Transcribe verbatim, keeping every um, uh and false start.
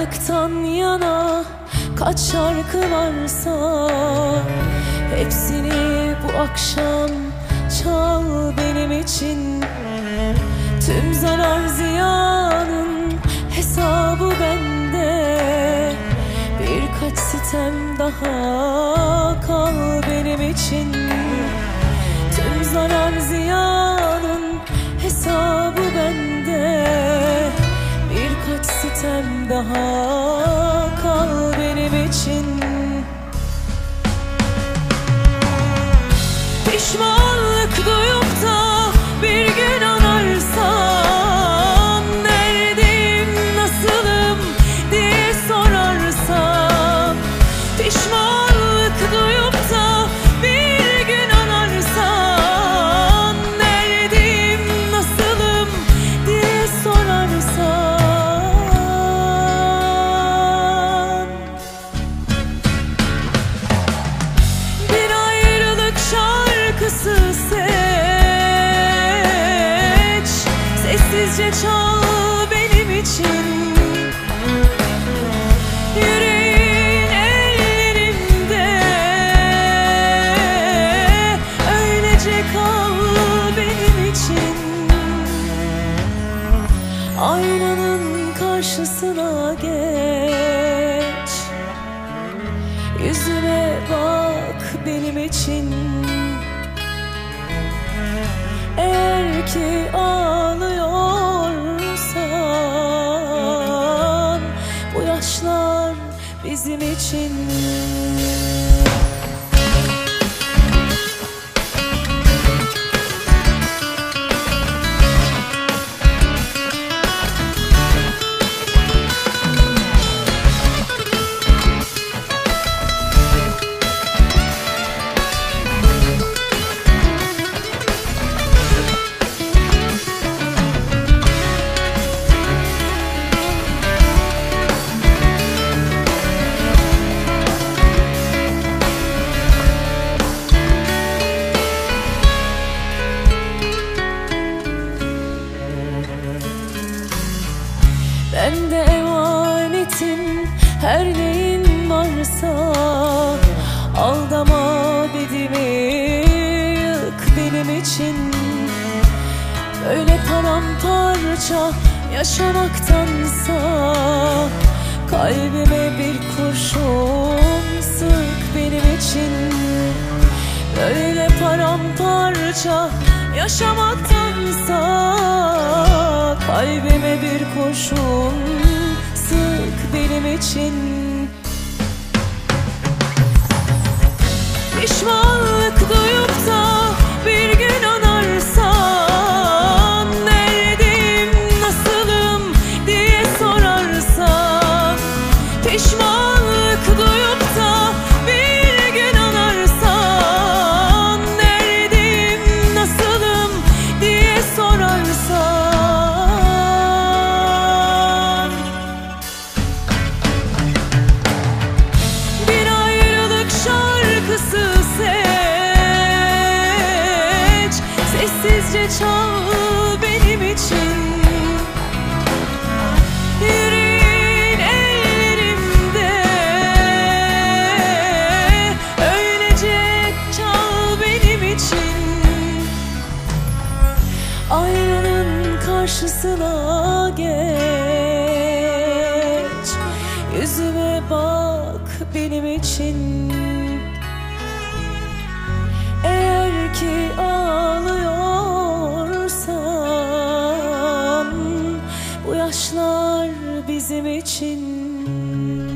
Ayrılıktan yana kaç şarkı varsa hepsini bu akşam çal benim için. Tüm zarar ziyanın hesabı bende. Birkaç sitem daha kal benim için. Tüm zarar ziyanın hesabı bende. Birkaç sitem daha kal benim için. Pişmanlık duyup da bir gün anarsan, neredeyim, nasılım diye sorarsan. Pişmanlık duyup da bir gün anarsan, neredeyim, nasılım diye sorarsan. Bir ayrılık şarkısı seç, sessizce çal benim için. Yüreğin ellerimde, öylece kal benim için. Aynanın karşısına geç, yüzüme bak benim için. Eğer ki ağlıyorsan, bu yaşlar bizim için. Ben de emanetim, her neyin varsa. Aldama bedimi yık benim için. Böyle paramparça yaşamaktansa, kalbime bir kurşun sık benim için. Böyle paramparça yaşamaktansa, kalbime bir kurşun sık benim için. Pişmanlık duyup da bir gün anarsan, neredeyim, nasılım diye sorarsan. Pişmanlık duyup da bir gün anarsan, neredeyim, nasılım diye sorarsan. Bir ayrılık şarkısı seç, sessizce çal benim için. Yüreğin ellerimde, öylece çal benim için. Aynanın karşısına geç, yüzüme bak benim için. Eğer ki ağlıyorsan, bu yaşlar bizim için.